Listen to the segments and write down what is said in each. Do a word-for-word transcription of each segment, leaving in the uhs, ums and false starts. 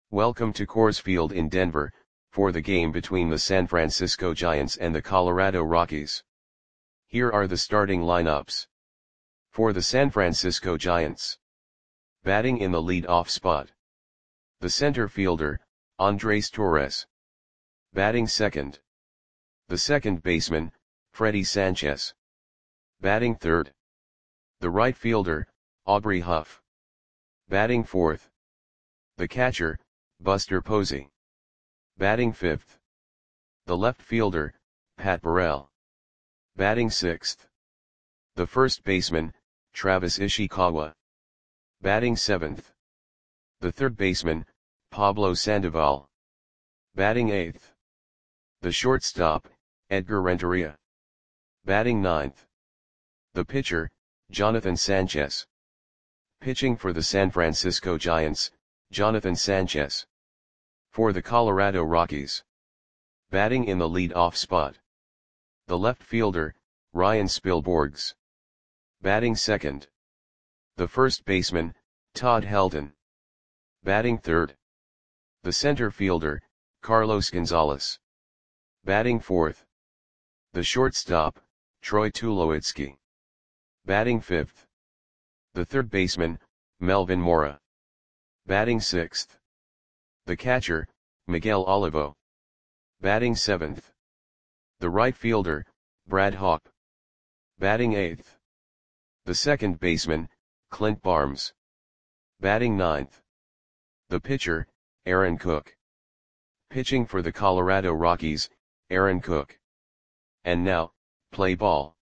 Welcome to Coors Field in Denver, for the game between the San Francisco Giants and the Colorado Rockies. Here are the starting lineups. For the San Francisco Giants. Batting in the lead-off spot. The center fielder, Andres Torres. Batting second. The second baseman, Freddie Sanchez. Batting third. The right fielder, Aubrey Huff. Batting fourth. The catcher, Buster Posey. Batting fifth. The left fielder, Pat Burrell. Batting sixth. The first baseman, Travis Ishikawa. Batting seventh. The third baseman, Pablo Sandoval. Batting eighth. The shortstop, Edgar Renteria. Batting ninth. The pitcher, Jonathan Sanchez. Pitching for the San Francisco Giants, Jonathan Sanchez. For the Colorado Rockies. Batting in the lead-off spot. The left fielder, Ryan Spilborghs. Batting second. The first baseman, Todd Helton. Batting third. The center fielder, Carlos Gonzalez. Batting fourth. The shortstop, Troy Tulowitzki. Batting fifth. The third baseman, Melvin Mora. Batting sixth. The catcher, Miguel Olivo. Batting seventh. The right fielder, Brad Hawpe. Batting eighth. The second baseman, Clint Barnes. Batting ninth. The pitcher, Aaron Cook. Pitching for the Colorado Rockies, Aaron Cook. And now, play ball.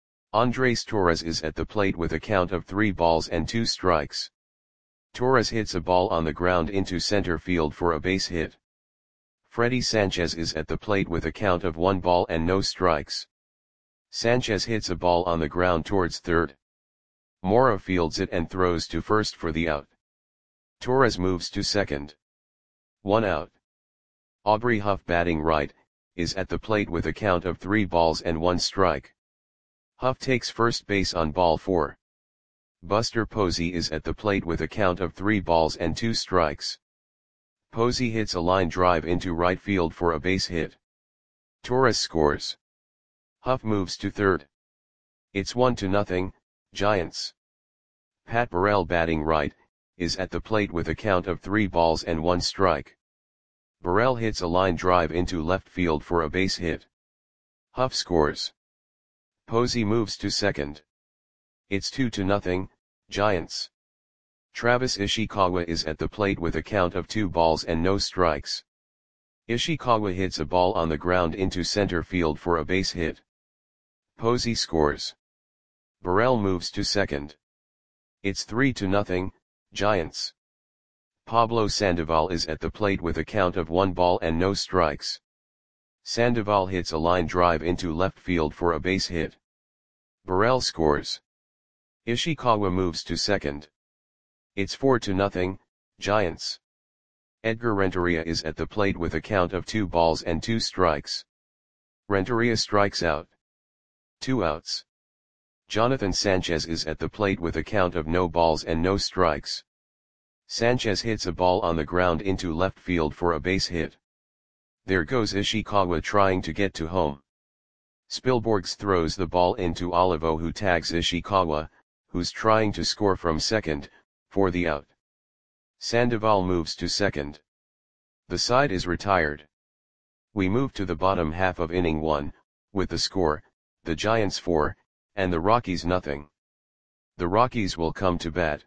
Andres Torres is at the plate with a count of three balls and two strikes. Torres hits a ball on the ground into center field for a base hit. Freddie Sanchez is at the plate with a count of one ball and no strikes. Sanchez hits a ball on the ground towards third. Mora fields it and throws to first for the out. Torres moves to second. One out. Aubrey Huff, batting right, is at the plate with a count of three balls and one strike. Huff takes first base on ball four. Buster Posey is at the plate with a count of three balls and two strikes. Posey hits a line drive into right field for a base hit. Torres scores. Huff moves to third. It's one to nothing, Giants. Pat Burrell, batting right, is at the plate with a count of three balls and one strike. Burrell hits a line drive into left field for a base hit. Huff scores. Posey moves to second. It's two to nothing, Giants. Travis Ishikawa is at the plate with a count of two balls and no strikes. Ishikawa hits a ball on the ground into center field for a base hit. Posey scores. Burrell moves to second. It's three to nothing, Giants. Pablo Sandoval is at the plate with a count of one ball and no strikes. Sandoval hits a line drive into left field for a base hit. Burrell scores. Ishikawa moves to second. It's four to nothing, Giants. Edgar Renteria is at the plate with a count of two balls and two strikes. Renteria strikes out. Two outs. Jonathan Sanchez is at the plate with a count of no balls and no strikes. Sanchez hits a ball on the ground into left field for a base hit. There goes Ishikawa trying to get to home. Spilborghs throws the ball into Olivo, who tags Ishikawa, who's trying to score from second, for the out. Sandoval moves to second. The side is retired. We move to the bottom half of inning one, with the score, the Giants four, and the Rockies nothing. The Rockies will come to bat.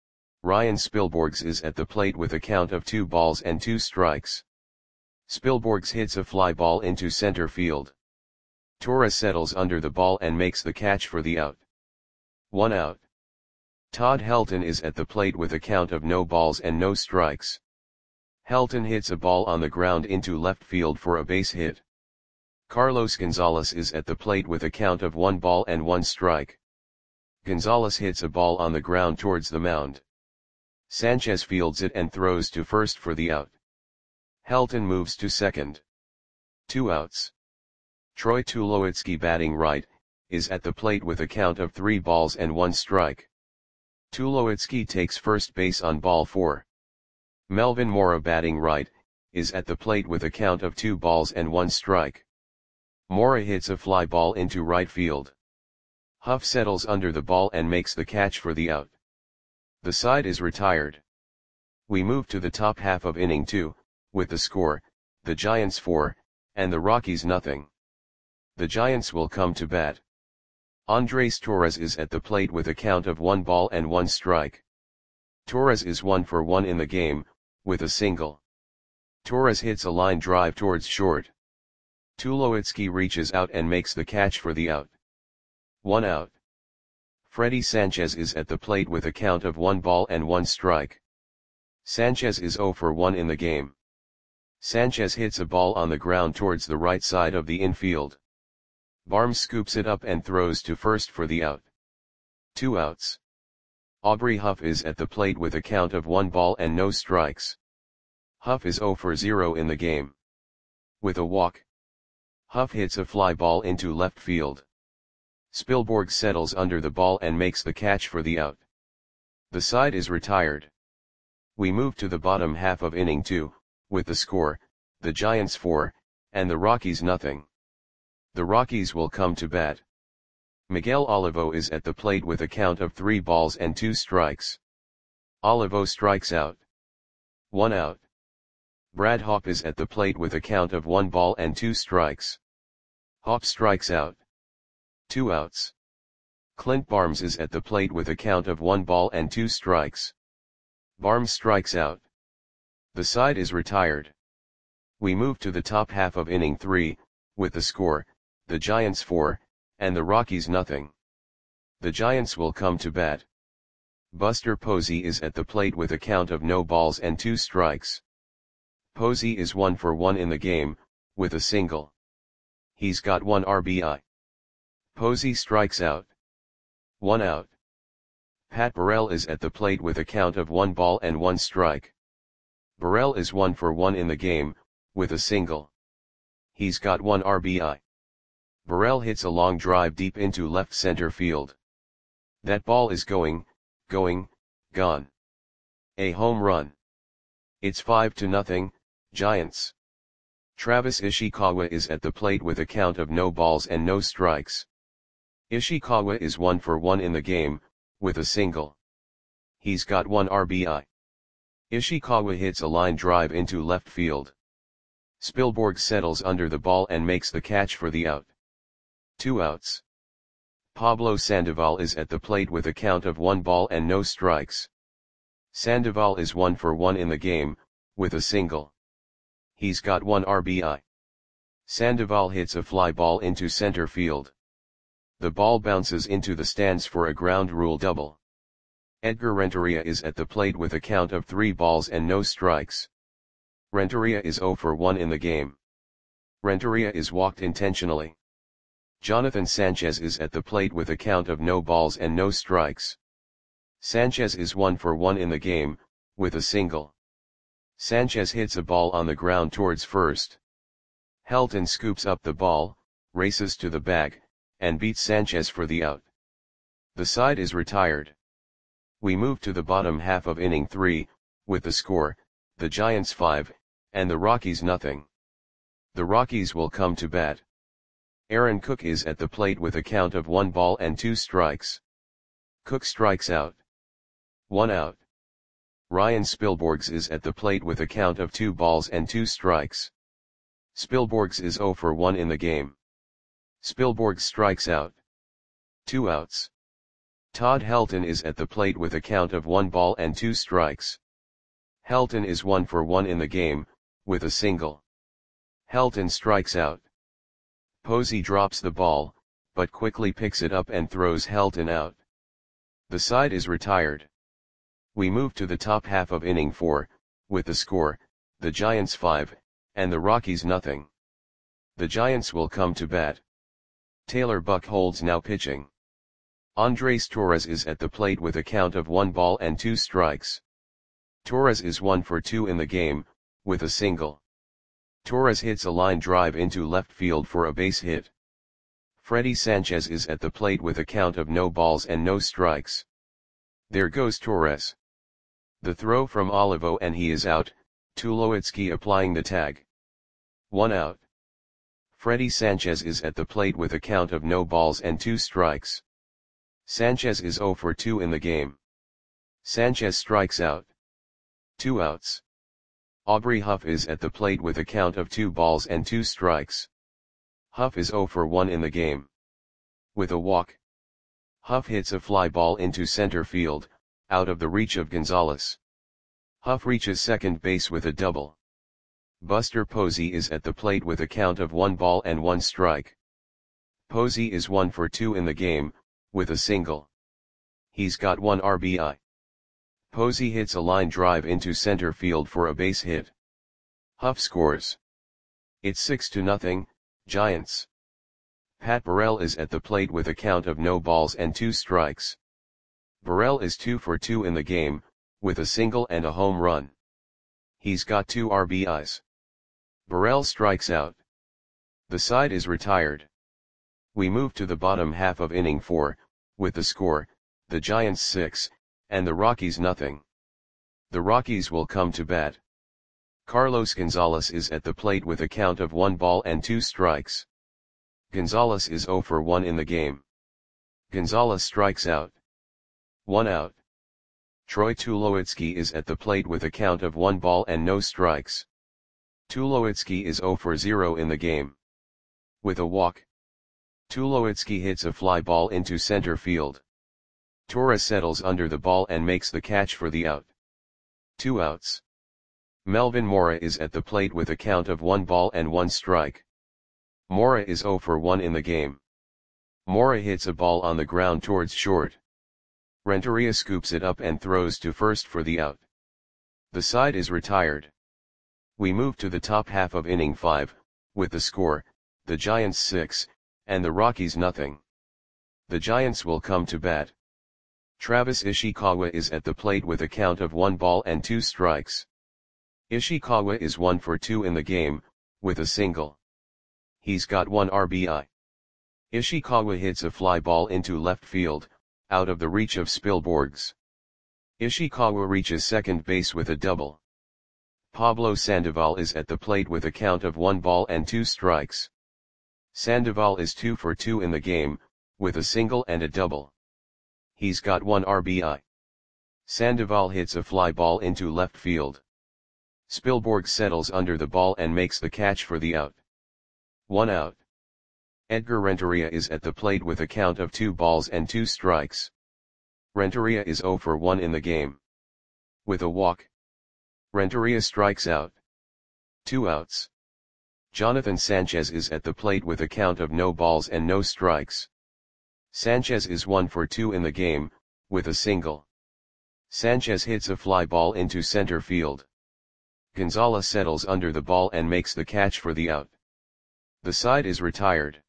Ryan Spilborghs is at the plate with a count of two balls and two strikes. Spilborghs hits a fly ball into center field. Torres settles under the ball and makes the catch for the out. One out. Todd Helton is at the plate with a count of no balls and no strikes. Helton hits a ball on the ground into left field for a base hit. Carlos Gonzalez is at the plate with a count of one ball and one strike. Gonzalez hits a ball on the ground towards the mound. Sanchez fields it and throws to first for the out. Helton moves to second. Two outs. Troy Tulowitzki, batting right, is at the plate with a count of three balls and one strike. Tulowitzki takes first base on ball four. Melvin Mora, batting right, is at the plate with a count of two balls and one strike. Mora hits a fly ball into right field. Huff settles under the ball and makes the catch for the out. The side is retired. We move to the top half of inning two, with the score, the Giants four, and the Rockies nothing. The Giants will come to bat. Andres Torres is at the plate with a count of one ball and one strike. Torres is one for one in the game, with a single. Torres hits a line drive towards short. Tulowitzki reaches out and makes the catch for the out. One out. Freddy Sanchez is at the plate with a count of one ball and one strike. Sanchez is zero for one in the game. Sanchez hits a ball on the ground towards the right side of the infield. Barnes scoops it up and throws to first for the out. Two outs. Aubrey Huff is at the plate with a count of one ball and no strikes. Huff is zero for zero in the game. With a walk, Huff hits a fly ball into left field. Spielborg settles under the ball and makes the catch for the out. The side is retired. We move to the bottom half of inning two, with the score, the Giants four, and the Rockies nothing. The Rockies will come to bat. Miguel Olivo is at the plate with a count of three balls and two strikes. Olivo strikes out. One out. Brad Hawpe is at the plate with a count of one ball and two strikes. Hawpe strikes out. Two outs. Clint Barnes is at the plate with a count of one ball and two strikes. Barnes strikes out. The side is retired. We move to the top half of inning three, with the score, the Giants four, and the Rockies nothing. The Giants will come to bat. Buster Posey is at the plate with a count of no balls and two strikes. Posey is one for one in the game, with a single. He's got one R B I. Posey strikes out. One out. Pat Burrell is at the plate with a count of one ball and one strike. Burrell is one for one in the game, with a single. He's got one R B I. Burrell hits a long drive deep into left center field. That ball is going, going, gone. A home run. It's five to nothing, Giants. Travis Ishikawa is at the plate with a count of no balls and no strikes. Ishikawa is one for one in the game, with a single. He's got one R B I. Ishikawa hits a line drive into left field. Spielborg settles under the ball and makes the catch for the out. Two outs. Pablo Sandoval is at the plate with a count of one ball and no strikes. Sandoval is one for one in the game, with a single. He's got one R B I. Sandoval hits a fly ball into center field. The ball bounces into the stands for a ground rule double. Edgar Renteria is at the plate with a count of three balls and no strikes. Renteria is zero for one in the game. Renteria is walked intentionally. Jonathan Sanchez is at the plate with a count of no balls and no strikes. Sanchez is one for one in the game, with a single. Sanchez hits a ball on the ground towards first. Helton scoops up the ball, races to the bag, and beats Sanchez for the out. The side is retired. We move to the bottom half of inning three, with the score, the Giants five, and the Rockies nothing. The Rockies will come to bat. Aaron Cook is at the plate with a count of one ball and two strikes. Cook strikes out. One out. Ryan Spielborgs is at the plate with a count of two balls and two strikes. Spielborgs is zero for one in the game. Spielborgs strikes out. Two outs. Todd Helton is at the plate with a count of one ball and two strikes. Helton is one for one in the game, with a single. Helton strikes out. Posey drops the ball, but quickly picks it up and throws Helton out. The side is retired. We move to the top half of inning four, with the score, the Giants five, and the Rockies nothing. The Giants will come to bat. Taylor Buchholz now pitching. Andres Torres is at the plate with a count of one ball and two strikes. Torres is one for two in the game, with a single. Torres hits a line drive into left field for a base hit. Freddy Sanchez is at the plate with a count of no balls and no strikes. There goes Torres. The throw from Olivo and he is out, Tulowitzki applying the tag. One out. Freddy Sanchez is at the plate with a count of no balls and two strikes. Sanchez is zero for two in the game. Sanchez strikes out. Two outs. Aubrey Huff is at the plate with a count of two balls and two strikes. Huff is zero for one in the game. With a walk. Huff hits a fly ball into center field, out of the reach of Gonzalez. Huff reaches second base with a double. Buster Posey is at the plate with a count of one ball and one strike. Posey is one for two in the game, with a single. He's got one R B I. Posey hits a line drive into center field for a base hit. Huff scores. It's six to nothing, Giants. Pat Burrell is at the plate with a count of no balls and two strikes. Burrell is two for two in the game, with a single and a home run. He's got two R B Is. Burrell strikes out. The side is retired. We move to the bottom half of inning four, with the score, the Giants six, and the Rockies nothing. The Rockies will come to bat. Carlos Gonzalez is at the plate with a count of one ball and two strikes. Gonzalez is zero for one in the game. Gonzalez strikes out. One out. Troy Tulowitzki is at the plate with a count of one ball and no strikes. Tulowitzki is zero for zero in the game. With a walk. Tulowitzki hits a fly ball into center field. Torres settles under the ball and makes the catch for the out. Two outs. Melvin Mora is at the plate with a count of one ball and one strike. Mora is zero for one in the game. Mora hits a ball on the ground towards short. Renteria scoops it up and throws to first for the out. The side is retired. We move to the top half of inning five, with the score, the Giants six, and the Rockies nothing. The Giants will come to bat. Travis Ishikawa is at the plate with a count of one ball and two strikes. Ishikawa is one for two in the game, with a single. He's got one R B I. Ishikawa hits a fly ball into left field, out of the reach of Spielborgs. Ishikawa reaches second base with a double. Pablo Sandoval is at the plate with a count of one ball and two strikes. Sandoval is two for two in the game, with a single and a double. He's got one R B I. Sandoval hits a fly ball into left field. Spielborg settles under the ball and makes the catch for the out. One out. Edgar Renteria is at the plate with a count of two balls and two strikes. Renteria is zero for one in the game. With a walk. Renteria strikes out. Two outs. Jonathan Sanchez is at the plate with a count of no balls and no strikes. Sanchez is one for two in the game, with a single. Sanchez hits a fly ball into center field. Gonzalez settles under the ball and makes the catch for the out. The side is retired.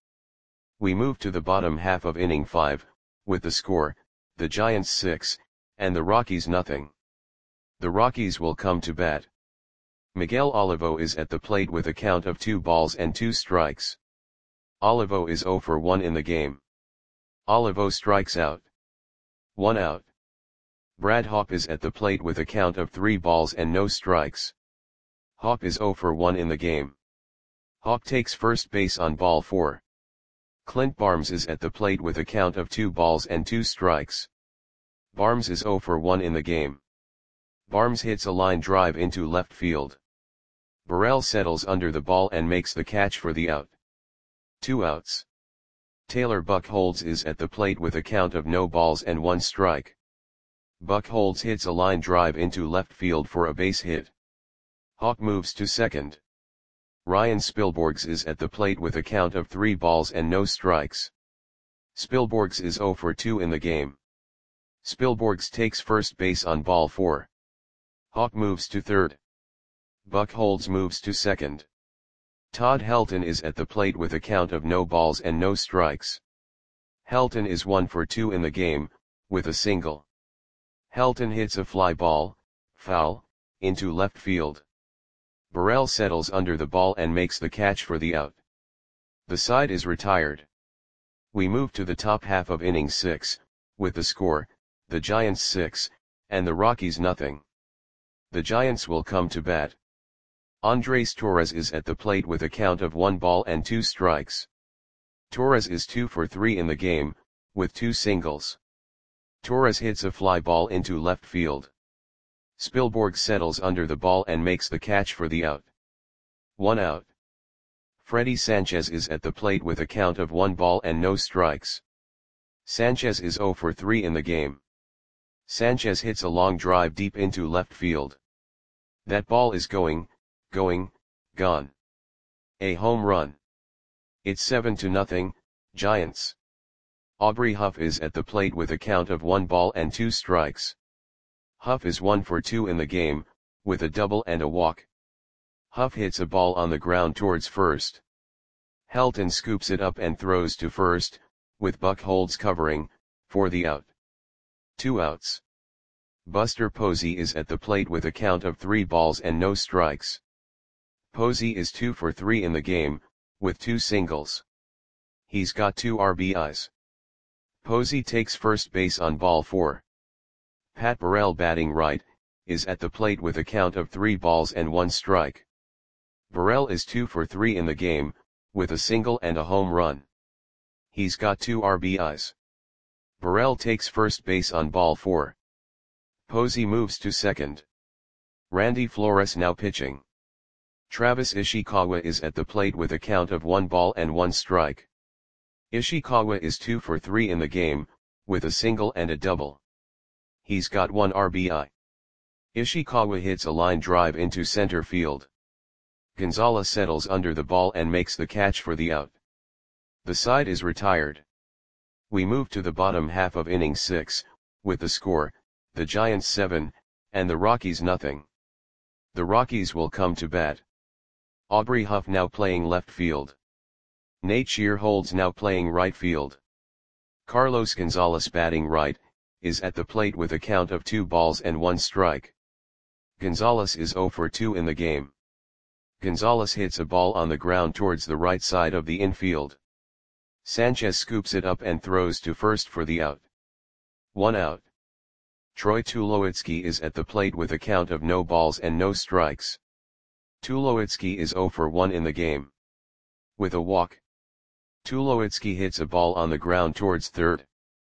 We move to the bottom half of inning five, with the score, the Giants six, and the Rockies nothing. The Rockies will come to bat. Miguel Olivo is at the plate with a count of two balls and two strikes. Olivo is zero for one in the game. Olivo strikes out. One out. Brad Hawpe is at the plate with a count of three balls and no strikes. Hawpe is zero for one in the game. Hawpe takes first base on ball four. Clint Barnes is at the plate with a count of two balls and two strikes. Barnes is zero for one in the game. Barnes hits a line drive into left field. Burrell settles under the ball and makes the catch for the out. Two outs. Taylor Buchholz is at the plate with a count of no balls and one strike. Buchholz hits a line drive into left field for a base hit. Hawk moves to second. Ryan Spielborgs is at the plate with a count of three balls and no strikes. Spielborgs is zero for two in the game. Spielborgs takes first base on ball four. Hawk moves to third. Buchholz moves to second. Todd Helton is at the plate with a count of no balls and no strikes. Helton is one for two in the game, with a single. Helton hits a fly ball, foul, into left field. Burrell settles under the ball and makes the catch for the out. The side is retired. We move to the top half of inning six, with the score, the Giants six, and the Rockies nothing. The Giants will come to bat. Andres Torres is at the plate with a count of one ball and two strikes. Torres is two for three in the game, with two singles. Torres hits a fly ball into left field. Spielborg settles under the ball and makes the catch for the out. One out. Freddy Sanchez is at the plate with a count of one ball and no strikes. Sanchez is zero for three in the game. Sanchez hits a long drive deep into left field. That ball is going, going, gone. A home run. It's seven to nothing, Giants. Aubrey Huff is at the plate with a count of one ball and two strikes. Huff is one for two in the game, with a double and a walk. Huff hits a ball on the ground towards first. Helton scoops it up and throws to first, with Buchholz covering, for the out. Two outs. Buster Posey is at the plate with a count of three balls and no strikes. Posey is two for three in the game, with two singles. He's got two R B Is. Posey takes first base on ball four. Pat Burrell, batting right, is at the plate with a count of three balls and one strike. Burrell is two for three in the game, with a single and a home run. He's got two R B Is. Burrell takes first base on ball four. Posey moves to second. Randy Flores now pitching. Travis Ishikawa is at the plate with a count of one ball and one strike. Ishikawa is two for three in the game, with a single and a double. He's got one R B I. Ishikawa hits a line drive into center field. Gonzalez settles under the ball and makes the catch for the out. The side is retired. We move to the bottom half of inning six, with the score, the Giants seven, and the Rockies nothing. The Rockies will come to bat. Aubrey Huff now playing left field. Nate Shearholds now playing right field. Carlos Gonzalez, batting right, is at the plate with a count of two balls and one strike. Gonzalez is zero for two in the game. Gonzalez hits a ball on the ground towards the right side of the infield. Sanchez scoops it up and throws to first for the out. One out. Troy Tulowitzki is at the plate with a count of no balls and no strikes. Tulowitzki is zero for one in the game. With a walk. Tulowitzki hits a ball on the ground towards third.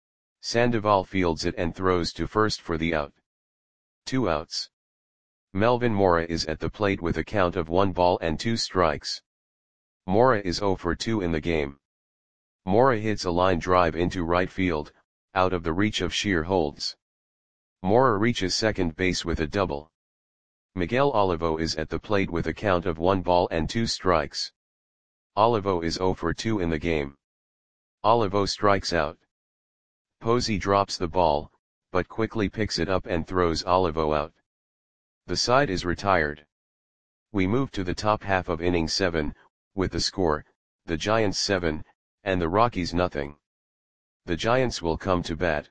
Sandoval fields it and throws to first for the out. Two outs. Melvin Mora is at the plate with a count of one ball and two strikes. Mora is zero for two in the game. Mora hits a line drive into right field, out of the reach of Shearholds. Mora reaches second base with a double. Miguel Olivo is at the plate with a count of one ball and two strikes. Olivo is zero for two in the game. Olivo strikes out. Posey drops the ball, but quickly picks it up and throws Olivo out. The side is retired. We move to the top half of inning seven, with the score, the Giants seven, and the Rockies nothing. The Giants will come to bat.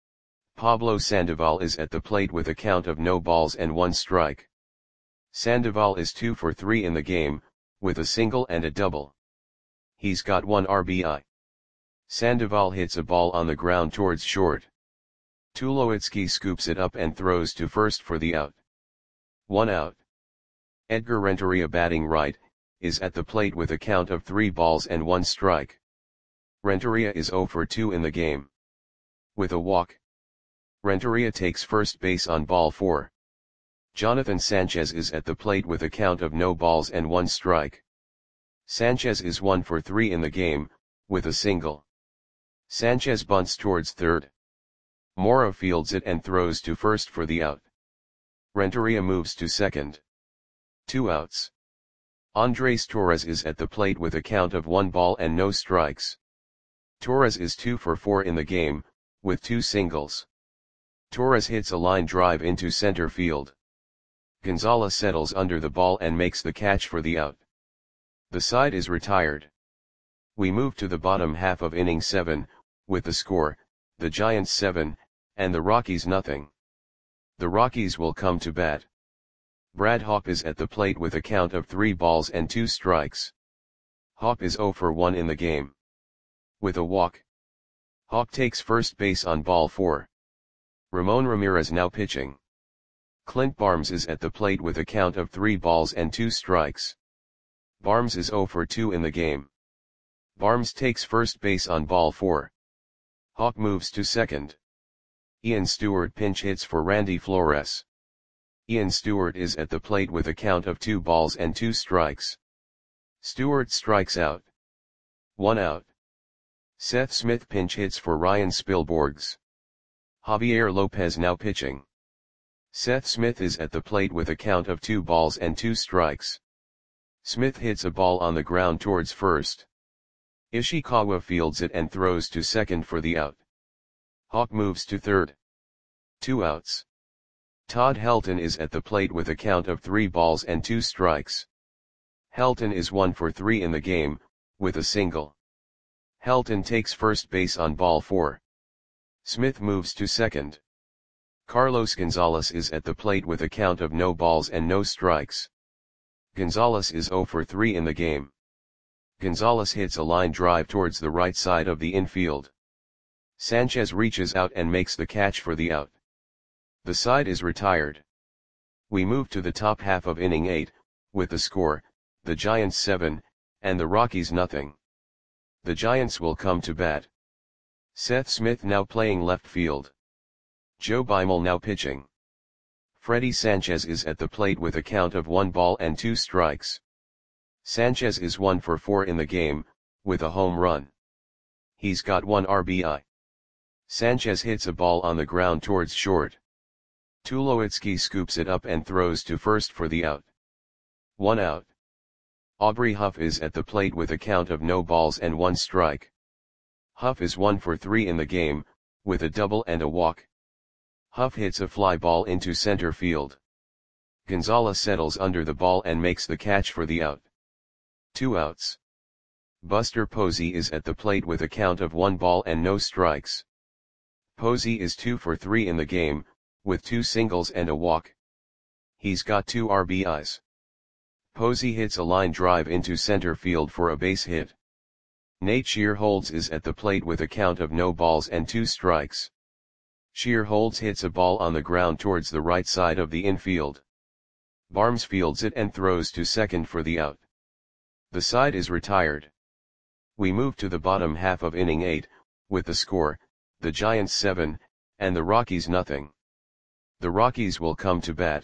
Pablo Sandoval is at the plate with a count of no balls and one strike. Sandoval is two for three in the game, with a single and a double. He's got one R B I. Sandoval hits a ball on the ground towards short. Tulowitzki scoops it up and throws to first for the out. One out. Edgar Renteria, batting right, is at the plate with a count of three balls and one strike. Renteria is zero for two in the game. With a walk. Renteria takes first base on ball four. Jonathan Sanchez is at the plate with a count of no balls and one strike. Sanchez is one for three in the game, with a single. Sanchez bunts towards third. Mora fields it and throws to first for the out. Renteria moves to second. Two outs. Andres Torres is at the plate with a count of one ball and no strikes. Torres is two for four in the game, with two singles. Torres hits a line drive into center field. Gonzalez settles under the ball and makes the catch for the out. The side is retired. We move to the bottom half of inning seven, with the score, the Giants seven, and the Rockies nothing. The Rockies will come to bat. Brad Hawpe is at the plate with a count of three balls and two strikes. Hawpe is zero for one in the game. With a walk. Hawpe takes first base on ball four. Ramon Ramirez now pitching. Clint Barnes is at the plate with a count of three balls and two strikes. Barnes is zero for two in the game. Barnes takes first base on ball four. Hawk moves to second. Ian Stewart pinch hits for Randy Flores. Ian Stewart is at the plate with a count of two balls and two strikes. Stewart strikes out. One out. Seth Smith pinch hits for Ryan Spilborghs. Javier Lopez now pitching. Seth Smith is at the plate with a count of two balls and two strikes. Smith hits a ball on the ground towards first. Ishikawa fields it and throws to second for the out. Hawk moves to third. Two outs. Todd Helton is at the plate with a count of three balls and two strikes. Helton is one for three in the game, with a single. Helton takes first base on ball four. Smith moves to second. Carlos Gonzalez is at the plate with a count of no balls and no strikes. Gonzalez is zero for three in the game. Gonzalez hits a line drive towards the right side of the infield. Sanchez reaches out and makes the catch for the out. The side is retired. We move to the top half of inning eight, with the score, the Giants seven, and the Rockies nothing. The Giants will come to bat. Seth Smith now playing left field. Joe Beimel now pitching. Freddie Sanchez is at the plate with a count of one ball and two strikes. Sanchez is one for four in the game, with a home run. He's got one R B I. Sanchez hits a ball on the ground towards short. Tulowitzki scoops it up and throws to first for the out. One out. Aubrey Huff is at the plate with a count of no balls and one strike. Huff is one for three in the game, with a double and a walk. Huff hits a fly ball into center field. Gonzalez settles under the ball and makes the catch for the out. Two outs. Buster Posey is at the plate with a count of one ball and no strikes. Posey is two for three in the game, with two singles and a walk. He's got two R B Is. Posey hits a line drive into center field for a base hit. Nate Shearholtz is at the plate with a count of no balls and two strikes. Shearholtz hits a ball on the ground towards the right side of the infield. Barnes fields it and throws to second for the out. The side is retired. We move to the bottom half of inning eight, with the score, the Giants seven, and the Rockies nothing. The Rockies will come to bat.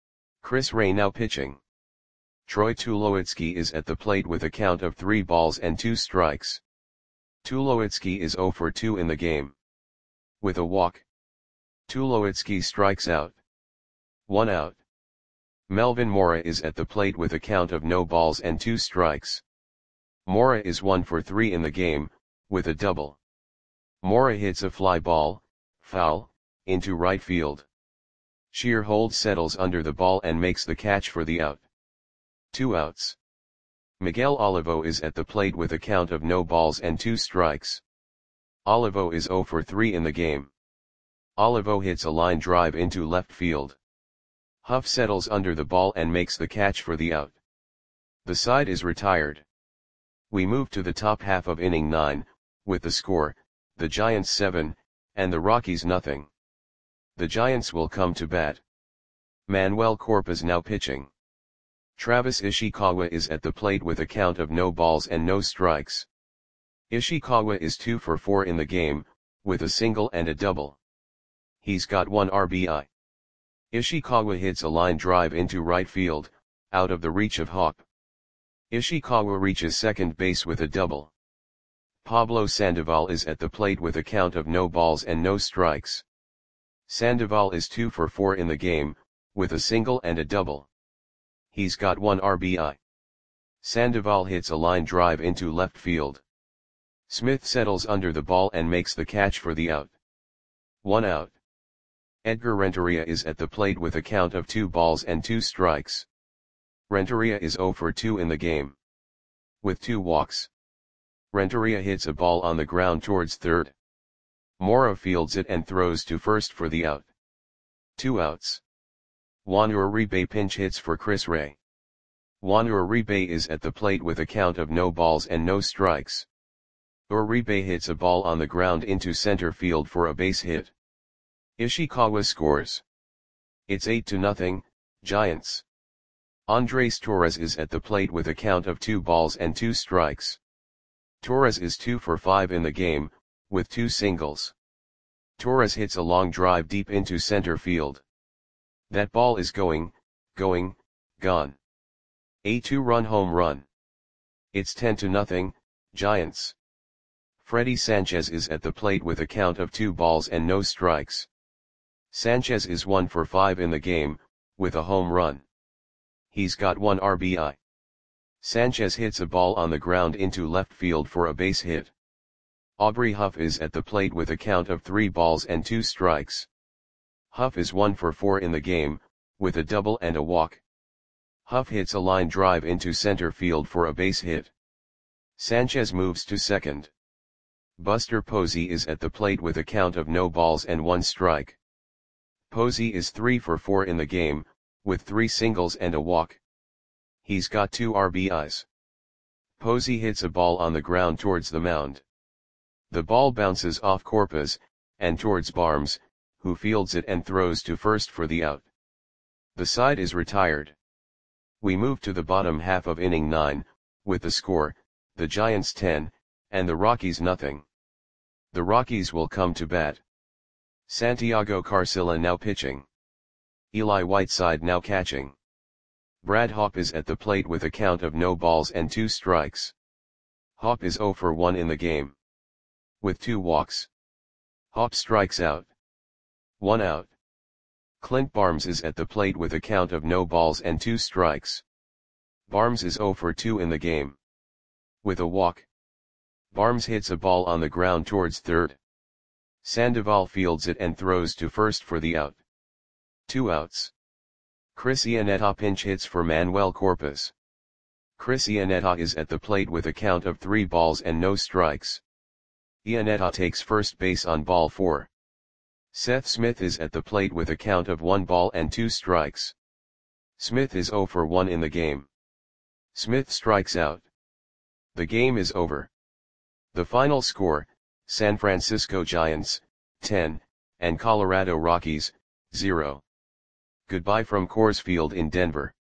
Chris Ray now pitching. Troy Tulowitzki is at the plate with a count of three balls and two strikes. Tulowitzki is zero for two in the game. With a walk. Tulowitzki strikes out. One out. Melvin Mora is at the plate with a count of no balls and two strikes. Mora is one for three in the game, with a double. Mora hits a fly ball, foul, into right field. Shearholtz settles under the ball and makes the catch for the out. Two outs. Miguel Olivo is at the plate with a count of no balls and two strikes. Olivo is zero for three in the game. Olivo hits a line drive into left field. Huff settles under the ball and makes the catch for the out. The side is retired. We move to the top half of inning nine, with the score, the Giants seven, and the Rockies nothing. The Giants will come to bat. Manuel Corpus now pitching. Travis Ishikawa is at the plate with a count of no balls and no strikes. Ishikawa is two for four in the game, with a single and a double. He's got one R B I. Ishikawa hits a line drive into right field, out of the reach of Hawk. Ishikawa reaches second base with a double. Pablo Sandoval is at the plate with a count of no balls and no strikes. Sandoval is two for four in the game, with a single and a double. He's got one R B I. Sandoval hits a line drive into left field. Smith settles under the ball and makes the catch for the out. One out. Edgar Renteria is at the plate with a count of two balls and two strikes. Renteria is zero for two in the game. With two walks. Renteria hits a ball on the ground towards third. Mora fields it and throws to first for the out. Two outs. Juan Uribe pinch hits for Chris Ray. Juan Uribe is at the plate with a count of no balls and no strikes. Uribe hits a ball on the ground into center field for a base hit. Ishikawa scores. It's eight to nothing, Giants. Andres Torres is at the plate with a count of two balls and two strikes. Torres is two for five in the game, with two singles. Torres hits a long drive deep into center field. That ball is going, going, gone. A two-run home run. It's ten to nothing, Giants. Freddy Sanchez is at the plate with a count of two balls and no strikes. Sanchez is one for five in the game, with a home run. He's got one R B I. Sanchez hits a ball on the ground into left field for a base hit. Aubrey Huff is at the plate with a count of three balls and two strikes. Huff is one for four in the game, with a double and a walk. Huff hits a line drive into center field for a base hit. Sanchez moves to second. Buster Posey is at the plate with a count of no balls and one strike. Posey is three for four in the game, with three singles and a walk. He's got two R B Is. Posey hits a ball on the ground towards the mound. The ball bounces off Corpus, and towards Barnes, who fields it and throws to first for the out. The side is retired. We move to the bottom half of inning nine, with the score, the Giants ten, and the Rockies nothing. The Rockies will come to bat. Santiago Carcilla now pitching. Eli Whiteside now catching. Brad Hawpe is at the plate with a count of no balls and two strikes. Hawpe is zero for one in the game. With two walks. Hawpe strikes out. One out. Clint Barnes is at the plate with a count of no balls and two strikes. Barnes is zero for two in the game. With a walk. Barnes hits a ball on the ground towards third. Sandoval fields it and throws to first for the out. Two outs. Chris Iannetta pinch hits for Manuel Corpus. Chris Iannetta is at the plate with a count of three balls and no strikes. Iannetta takes first base on ball four. Seth Smith is at the plate with a count of one ball and two strikes. Smith is zero for one in the game. Smith strikes out. The game is over. The final score, San Francisco Giants, ten, and Colorado Rockies, zero. Goodbye from Coors Field in Denver.